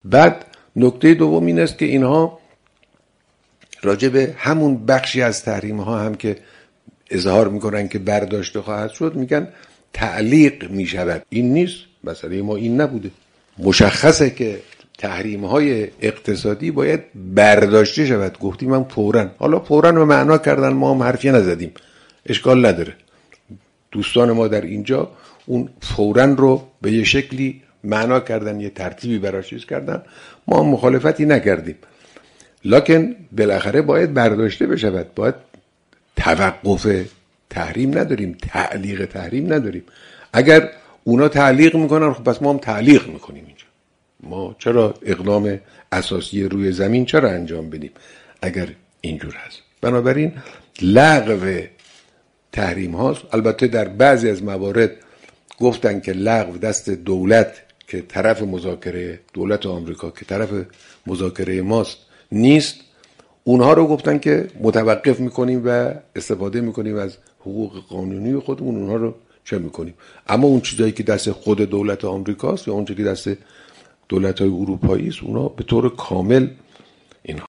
بعد نکته دوم این است که اینها راجع به همون بخشی از تحریم ها هم که اظهار میکنن که برداشته خواهد شد میگن تعلیق میشود. این نیست، مسئله ما این نبوده. مشخصه که تحریم های اقتصادی باید برداشته شود. گفتیم من فوراً، حالا فوراً به معنا کردن ما هم حرفی نزدیم، اشکال نداره. دوستان ما در اینجا اون فوراً رو به یه شکلی معنا کردن، یه ترتیبی براش چیز کردن، ما هم مخالفتی نکردیم. لکن بالاخره باید برداشته بشود. باید توقف تحریم نداریم، تعلیق تحریم نداریم. اگر اونا تعلیق میکنن خب پس ما هم تعلیق میکنیم. اینجا ما چرا اقدام اساسی روی زمین چرا انجام بدیم اگر اینجور هست؟ بنابراین لغو تحریم هاست. البته در بعضی از موارد گفتن که لغو دست دولت که طرف مذاکره، دولت آمریکا که طرف مذاکره ماست نیست، اونها رو گفتن که متوقف میکنیم و استفاده میکنیم از حقوق قانونی خودمون، اونها رو چه میکنیم. اما اون چیزایی که دست خود دولت آمریکاست یا اون چیزی که دست دولت‌های اروپایی است، اونها به طور کامل